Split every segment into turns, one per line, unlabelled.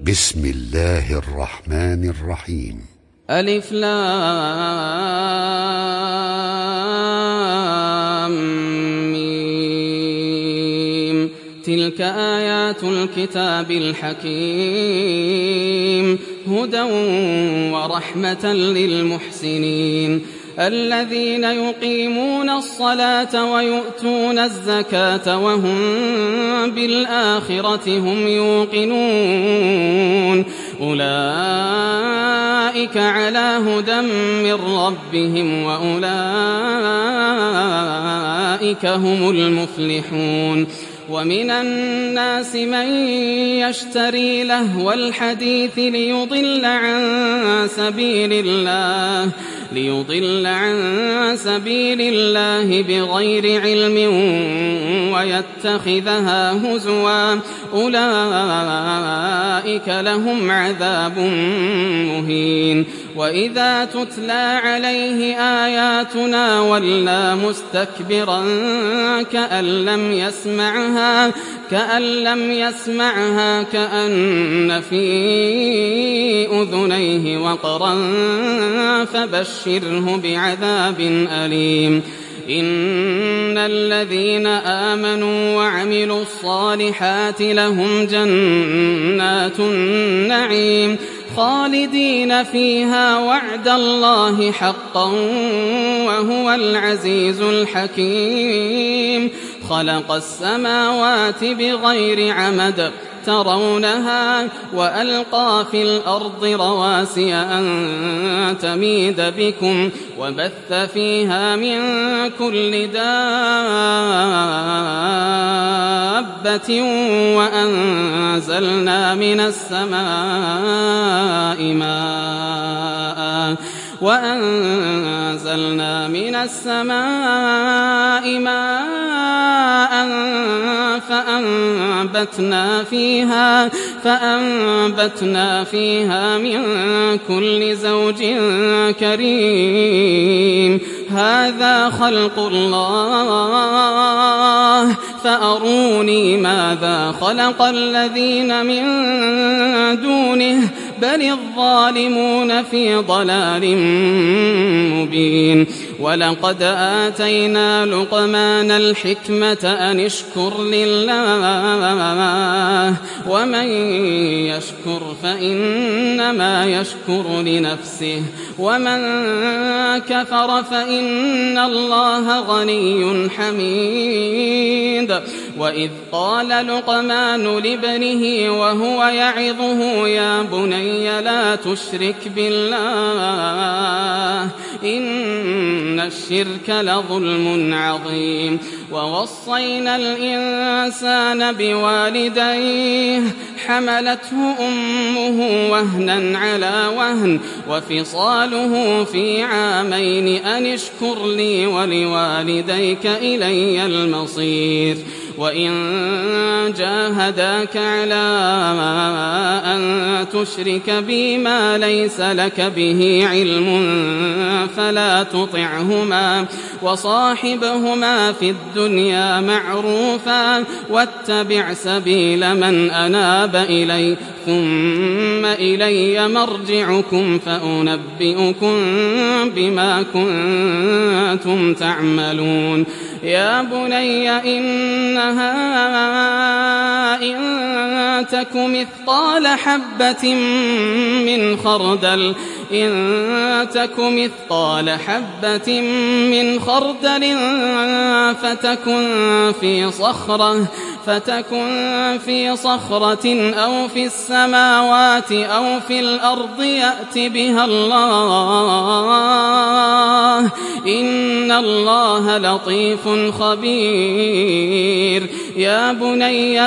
بسم الله الرحمن الرحيم.
ألف لام ميم. تلك آيات الكتاب الحكيم هدى ورحمة للمحسنين الذين يقيمون الصلاة ويؤتون الزكاة وهم بالآخرة هم يوقنون أولئك على هدى من ربهم وأولئك هم المفلحون. ومن الناس من يشتري لهو الحديث ليضل عن سبيل الله بغير علم ويتخذها هزوا أولئك لهم عذاب مهين. وإذا تتلى عليه آياتنا ولى مستكبرا كأن لم يسمعها كأن في أذنيه وقرا فبشره بعذاب أليم. إن الذين آمنوا وعملوا الصالحات لهم جنات النعيم خالدين فيها وعد الله حقا وهو العزيز الحكيم. خلق السماوات بغير عمد ترونها وألقى في الأرض رواسي أن تميد بكم وبث فيها من كل دابة وأنزلنا من السماء ماء فأنبتنا فيها من كل زوج كريم. هذا خلق الله فأروني ماذا خلق الذين من دونه بل الظالمون في ضلال مبين. ولقد آتينا لقمان الحكمة أن اشكر لله ومن يشكر فإنما يشكر لنفسه ومن كفر فإن الله غني حميد. وإذ قال لقمان لابنه وهو يعظه يا بني لا تشرك بالله إن الشرك لظلم عظيم. ووصينا الإنسان بوالديه حملته أمه وهنا على وهن وفصاله في عامين أن اشكر لي ولوالديك إلي المصير. وإن جاهداك على أن تشرك بي ما ليس لك به علم فلا تطعهما وصاحبهما في الدنيا معروفا واتبع سبيل من أناب إلي ثم إلي مرجعكم فأنبئكم بما كنتم تعملون. يا بني إنها إن تك مثقال حبة من خردل فتكن في صخرة أو في السماوات أو في الأرض يأت بها الله إن الله لطيف خبير. يا بني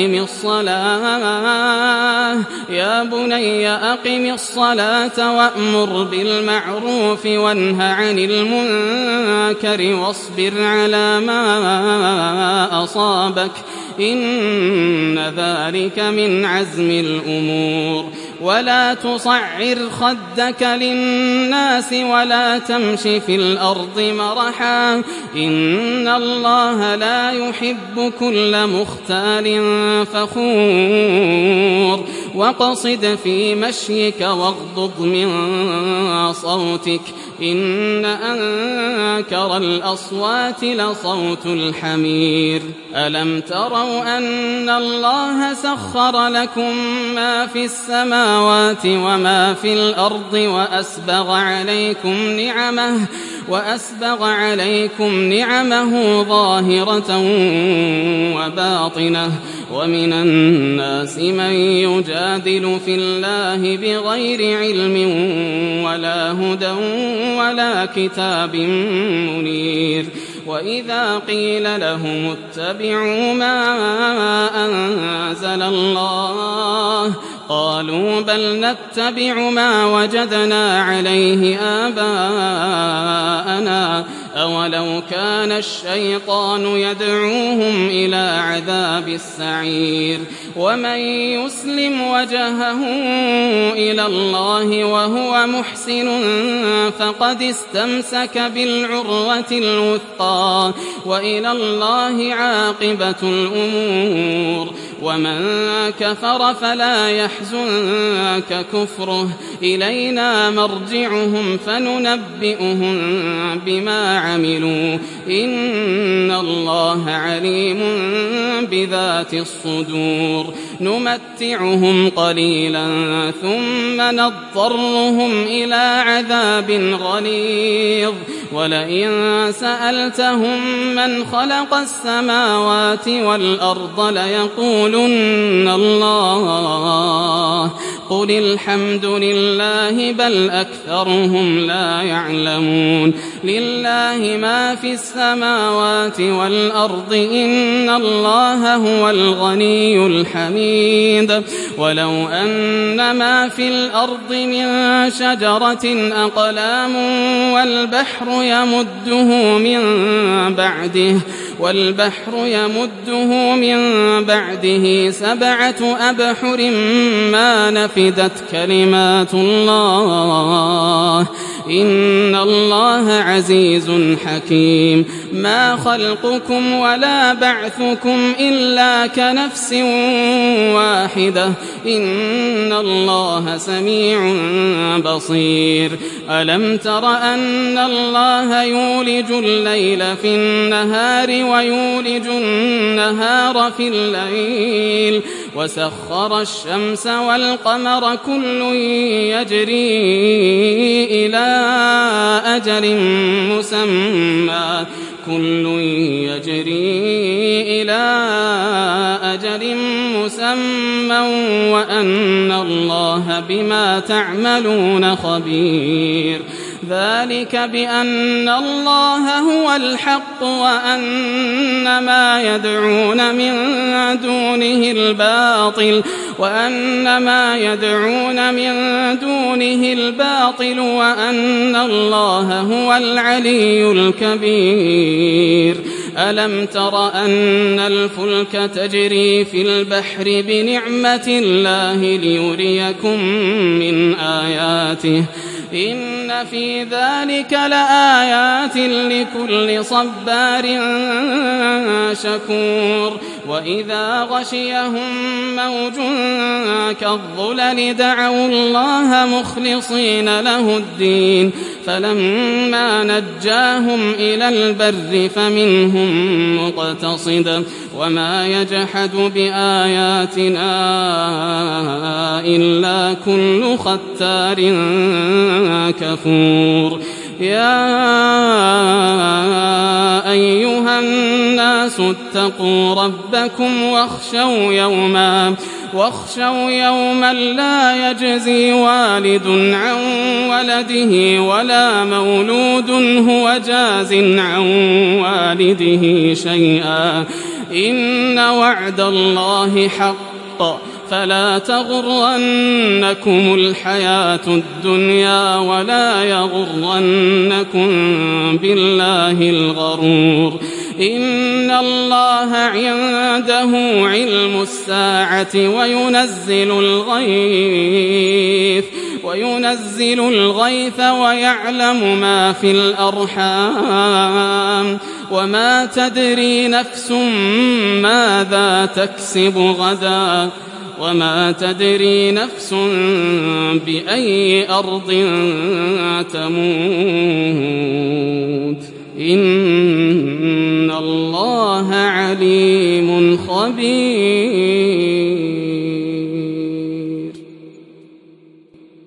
أقم الصلاة وأمر بالمعروف وانه عن المنكر واصبر على ما أصابك إن ذلك من عزم الأمور. ولا تصعر خدك للناس ولا تمش في الأرض مرحا إن الله لا يحب كل مختال فخور واقصد في مشيك واغضض من صوتك إن أنكر الأصوات لصوت الحمير ألم تروا أن الله سخر لكم ما في السماوات وما في الأرض وأسبغ عليكم نعمه ظاهرة وباطنة ومن الناس من يجادل في الله بغير علم ولا هدى ولا كتاب منير وإذا قيل لهم اتبعوا ما أنزل الله قالوا بل نتبع ما وجدنا عليه آباءنا أولو كان الشيطان يدعوهم إلى عذاب السعير ومن يسلم وجهه إلى الله وهو محسن فقد استمسك بالعروة الوثقى وإلى الله عاقبة الأمور ومن كفر فلا يحزنك كفره إلينا مرجعهم فننبئهم بما عملوا إن الله عليم بذات الصدور نمتعهم قليلا ثم نضطرهم إلى عذاب غليظ ولئن سألتهم من خلق السماوات والأرض ليقولن الله قل الحمد لله بل أكثرهم لا يعلمون لله ما في السماوات والأرض إن الله هو الغني الحميد ولو أن ما في الأرض من شجرة أقلام والبحر يمده من بعده 7 أبحر ما نفدت كلمات الله إن الله عزيز حكيم ما خلقكم ولا بعثكم إلا كنفس واحدة إن الله سميع بصير ألم تر أن الله يولج الليل في النهار ويولج النهار في الليل وسخر الشمس والقمر كل يجري إلى أجل مسمى وأن الله بما تعملون خبير ذلك بأن الله هو الحق وأن ما يدعون من دونه الباطل وأن الله هو العلي الكبير ألم تر أن الفلك تجري في البحر بنعمة الله ليريكم من آياته إن في ذلك لآيات لكل صبار شكور وإذا غشيهم موج كالظلل دعوا الله مخلصين له الدين فلما نجاهم إلى البر فمنهم مقتصد وما يجحد بآياتنا إلا كل ختار كفور يا أيها الناس اتقوا ربكم واخشوا يوما لا يجزي والد عن ولده ولا مولود هو جاز عن والده شيئا إن وعد الله حق فلا تغرنكم الحياة الدنيا ولا يغرنكم بالله الغرور إن الله عنده علم الساعة وينزل الغيث ويعلم ما في الأرحام وما تدري نفس ماذا تكسب غدا وما تدري نفس بأي أرض تموت إن الله عليم خبير.